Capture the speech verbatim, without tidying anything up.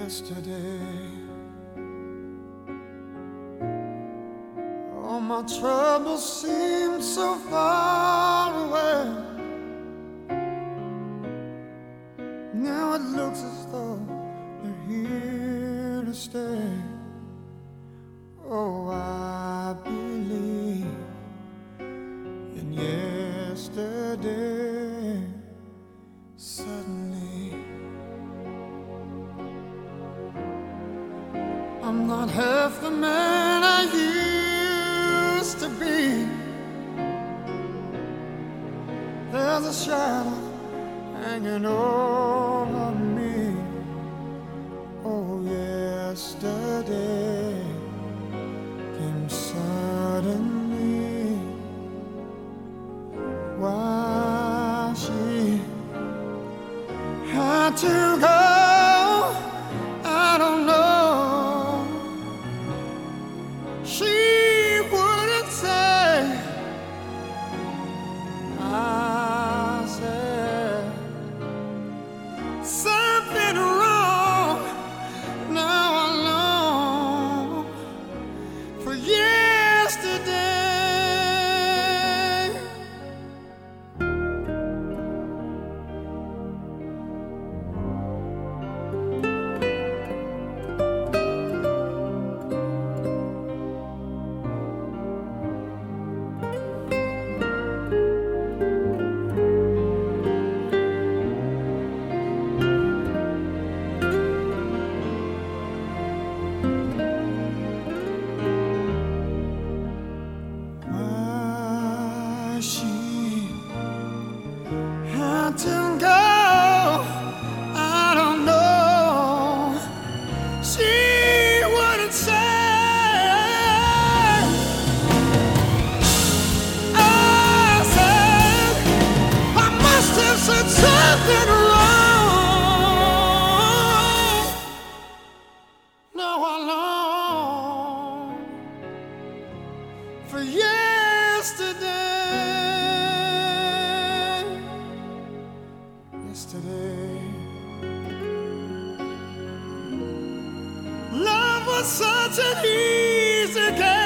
yesterday. All my troubles seem so far away. Now it looks as though they're here to stay. Oh, I believe in yesterday. Suddenly I'm not half the man I used to be. There's a shadow hanging over me. Oh, yesterday came suddenly. Why she had to go, I don't know. She wouldn't say. I said something wrong. Now I long for yesterday. She had to go, I don't know. She wouldn't say. I said I must have said something wrong. Now I long for yesterday. Yesterday, love was such an easy game.